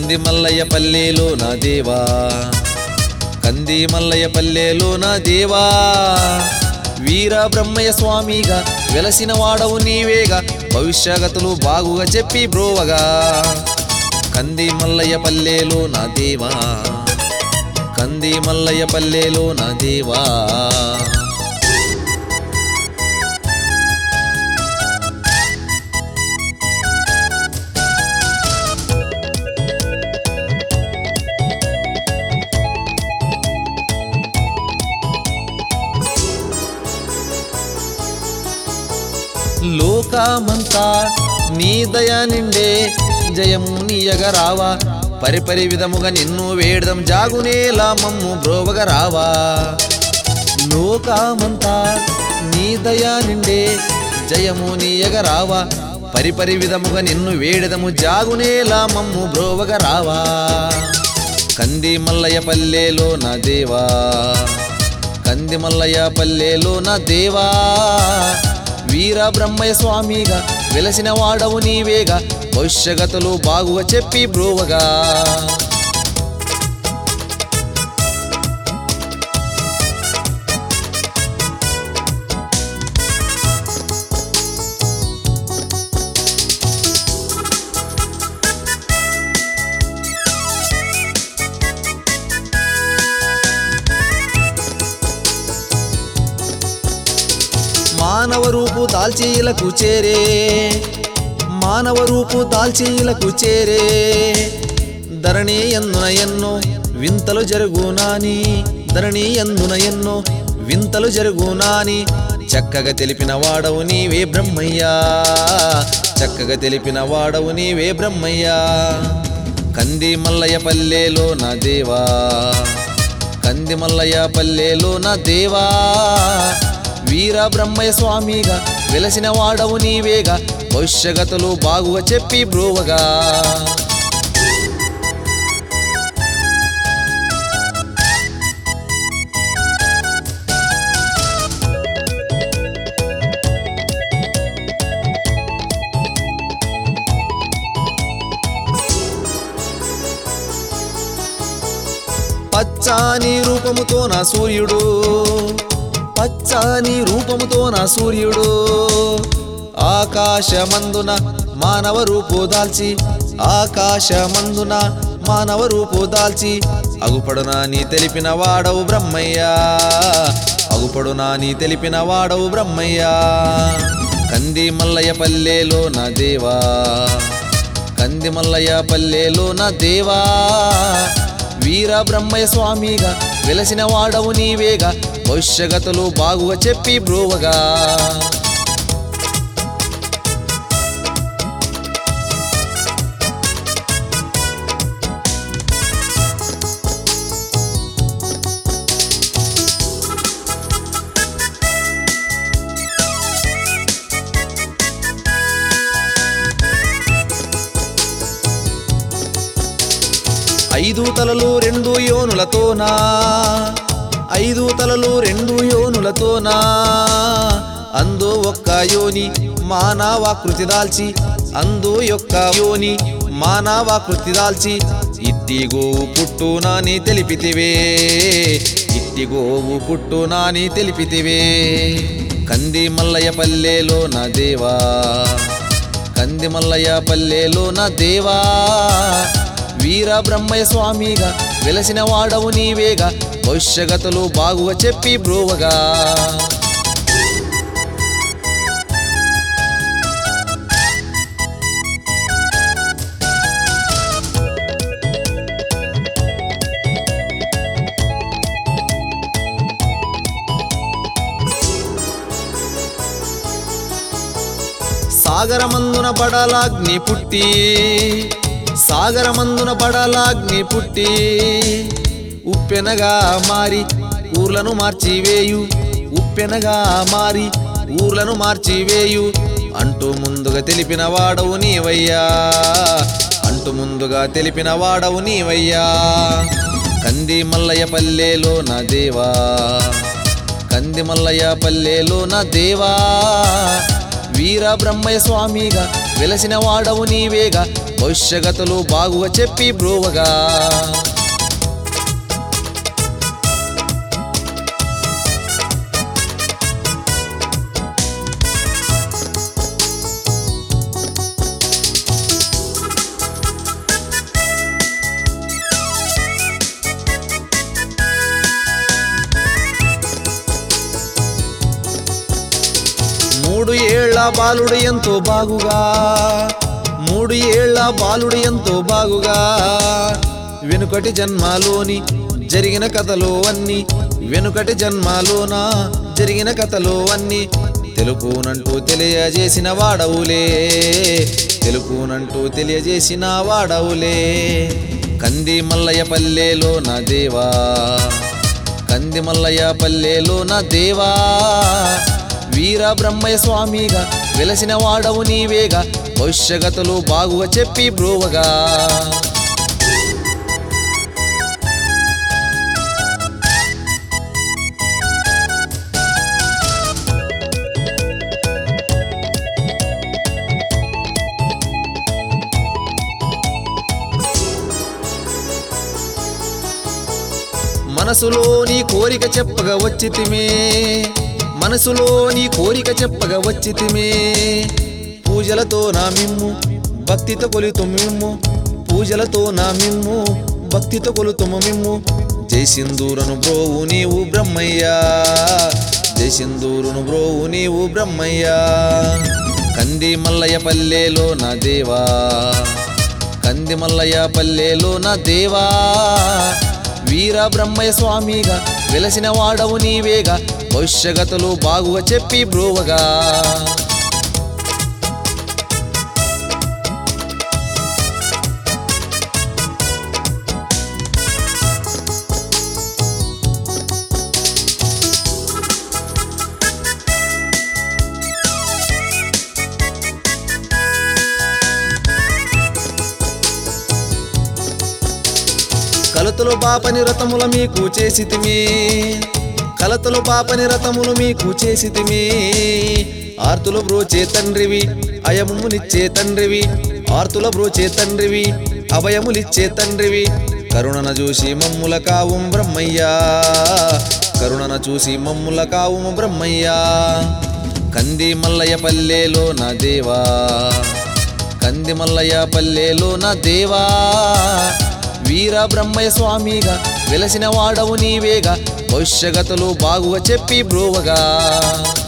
కంది మల్లయ్య పల్లెలో నా దేవా, కంది మల్లయ్య పల్లెలో నా దేవా, వీర బ్రహ్మయ్య స్వామిగా వెలసిన వాడవు నీవేగా, భవిష్యగతులు బాగుగా చెప్పి బ్రోవగా. కంది మల్లయ్య పల్లెలో నా దేవా, కంది మల్లయ్య పల్లెలో నా దేవా. లోకమంతా నీ దయా నిండే, జయము నీయగరావా, పరిపరి విధముగా నిన్ను వేడదం, జాగునేలా మమ్ము బ్రోవగరావా. లోకమంతా నీ దయా నిండే, జయము నీయగరావా, పరిపరి విధముగా నిన్ను వేడదము, జాగునేలా మమ్ము బ్రోవగరావా. కంది మల్లయ్య పల్లెలో నా దేవా, కంది మల్లయ్య పల్లెలో నా దేవా, వీర బ్రహ్మయ్య స్వామిగా వెలసిన వాడవు నీవేగా, భవిష్యగతులు బాగుగా చెప్పి బ్రోవగా. మానవ రూపు దాల్చీలకు చేరే, మానవ రూపు దాల్చీలకు చేరే, ధరణి ఎందున ఎన్నో వింతలు జరుగునాని, ధరణి ఎందున ఎన్నో వింతలు జరుగునాని, చక్కగా తెలిపిన వాడవు నీవే బ్రహ్మయ్యా, చక్కగా తెలిపిన వాడవు నీవే బ్రహ్మయ్యా. కంది మల్లయ్య పల్లెలో నా దేవా, కంది మల్లయ్య పల్లెలో నా దేవా, వీర బ్రహ్మయ్య స్వామిగా వెలసిన వాడవు నీవేగా, భవిష్యగతులు బాగుగా చెప్పి బ్రోవగా. పచ్చాని రూపముతో నా సూర్యుడు, పచ్చాని రూపముతో నా సూర్యుడు, ఆకాశమందున మానవ రూపు దాల్చి, ఆకాశమందున మానవ రూపు దాల్చి, అగుపడునా నీ తెలిపిన వాడవు బ్రహ్మయ్యా, అగుపడునా నీ తెలిపిన వాడవు బ్రహ్మయ్యా. కంది మల్లయ్య పల్లెలో నా దేవా, కంది మల్లయ్య పల్లెలో నా దేవా, వీర బ్రహ్మయ్య స్వామిగా వెలసిన వాడవు నీవేగా, భవిష్యగతులు బాగుగా చెప్పి బ్రోవగా. ఐదు తలలు రెండు యోనులతోనా, ఐదు తలలు రెండు యోనులతోనా, అందు ఒక్క యోని మానవాకృతి దాల్చి, అందు యొక్క యోని మానవాకృతి దాల్చి, ఇట్టి గోవు పుట్టు నాని తెలిపితివే, ఇట్టి గోవు పుట్టు నాని తెలిపితివే. కంది మల్లయ్య పల్లెలో నా దేవా, కంది మల్లయ్య పల్లెలో నా దేవా, వీర బ్రహ్మయ్య స్వామిగా వెలసిన వాడవు నీవేగా, భవిష్యగతులు బాగుగా చెప్పి బ్రోవగా. సాగరమందున బడలాగ్ని పుట్టి, సాగరమందున బడలాగ్ని పుట్టి, ఉప్పెనగా మారి ఊర్లను మార్చివేయు, ఉప్పెనగా మారి ఊర్లను మార్చివేయు, అంటూ ముందుగా తెలిపిన వాడవు నీవయ్యా, అంటూ ముందుగా తెలిపిన వాడవు నీవయ్యా. కంది మల్లయ్య పల్లెలో నా దేవా, కంది మల్లయ్య పల్లెలో నా దేవా, వీర బ్రహ్మయ్య స్వామిగా వెలసిన వాడవు నీవేగా, భవిష్యగతులు బాగుగా చెప్పి బ్రోవగా మూడు ఏళ్ల బాలుడు ఎంతో బాగుగా 3 ఏళ్ల బాలుడు ఎంతో బాగుగా వెనుకటి జన్మలోని జరిగిన కథలు అన్నీ వెనుకటి జన్మలోన జరిగిన కథలు అన్నీ తెలుపునంటూ తెలియజేసిన వాడవులే తెలుపునంటూ తెలియజేసిన వాడవులే కంది మల్లయ్య పల్లెలో నా దేవా కంది మల్లయ్య పల్లెలో నా దేవా వీర బ్రహ్మయ్య స్వామిగా వెలసిన వాడవు నీవేగా భవిష్యగతులు బాగుగా చెప్పి బ్రోవగా మనసులో నీ కోరిక చెప్పగా వచ్చితిమే మనసులో నీ కోరిక చెప్పగా వచ్చితిమే పూజలతో నా మిమ్ము భక్తితో కొలుతుము మిమ్ము పూజలతో నా మిమ్ము భక్తితో కొలుతుము మిమ్ము జై సింధూరను బ్రోవు నీవు బ్రహ్మయ్యా జై సింధూరును బ్రోవు నీవు బ్రహ్మయ్యా కంది మల్లయ్య పల్లెలో నా దేవా కంది మల్లయ్య పల్లెలో నా దేవా వీర బ్రహ్మయ్య స్వామిగా వెలసిన వాడవు నీవేగా భవిష్యగతులు బాగుగా చెప్పి బ్రోవగా కలతలు పాపని రథముల మీకు చేసితిమి కలతలు పాపని రథములు మీకు చేసితిమి ఆర్తుల బ్రోచే తండ్రివి అయమునిచ్చే తండ్రివి ఆర్తుల బ్రోచే తండ్రివి అభయములిచ్చే తండ్రివి కరుణన చూసి మమ్ముల కావుం బ్రహ్మయ్యా కరుణన చూసి మమ్ముల కావుం బ్రహ్మయ్యా కంది మల్లయ్య పల్లెలో నా దేవా కంది మల్లయ్య పల్లెలో నా దేవా వీర బ్రహ్మయ్య స్వామిగా వెలసిన వాడవు నీవేగా భవిష్యగతులు బాగుగా చెప్పి బ్రోవగా